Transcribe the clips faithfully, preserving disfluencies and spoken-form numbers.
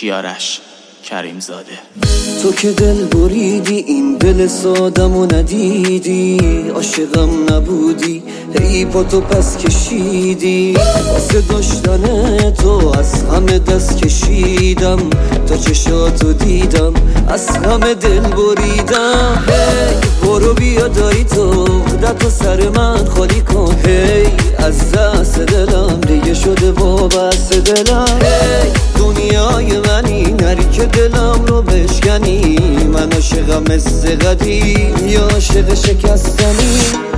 کیارش کریم زاده. تو که دل بریدی این دل سادمو ندیدی، عاشقم نبودی ای با تو پس کشیدی، واسه داشتن تو از همه دست کشیدم، تا چشاتو دیدم از همه دل بریدم. هی برو بیا دایی تو خودتو سر من خالی کن، هی از دست دلم دیگه شده وابسته دلم. هی دنیای منی نری که دلم رو بشکنی، من عاشقم مثل قدیم یا عاشق شکستنی.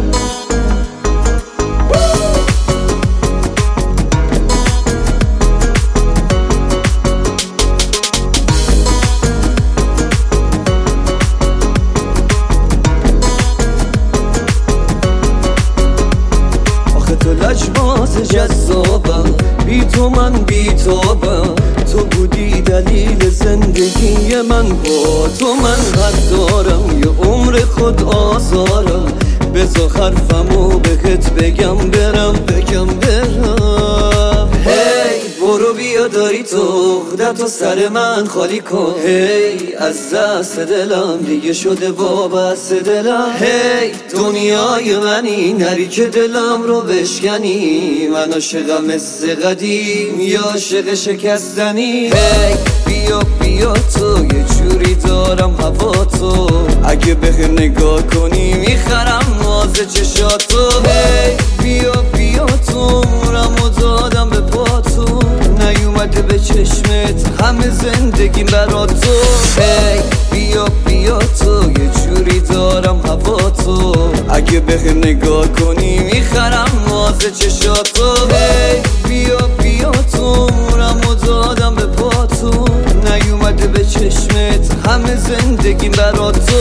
لجباز جذابم، بی تو من بی تابم، تو بودی دلیل زندگی من، با تو من حد دارم یه عمر خود آزارم، بذار حرفمو بهت بگم برم بگم برم. هی برو بیا داری تو خودتو سر من خالی کن، هی از دست دلم دیگه شده وابسته دلم. هی دنیای منی نری که دلم رو بشکنی، من عاشقم مثل قدیم یا عاشق شکستنی. هی بیا بیا تو یه جوری دارم هوا تو، اگه به نگاه کنی میخرم ناز چشاتو. هی بیا بیا تو عمرمو دادم به پاتو، نیومده به چشمت همه زندگیم برا تو. هی بیا بیا تو یه جوری دارم هوا تو، اگه به نگاه کنی میخرم ناز چشاتو. هی بیا بیا تو عمرمو دادم به پاتو، نیومده به چشمت همه زندگیم برا تو.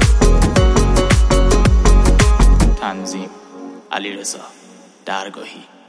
تنظیم علیرضا درگاهی.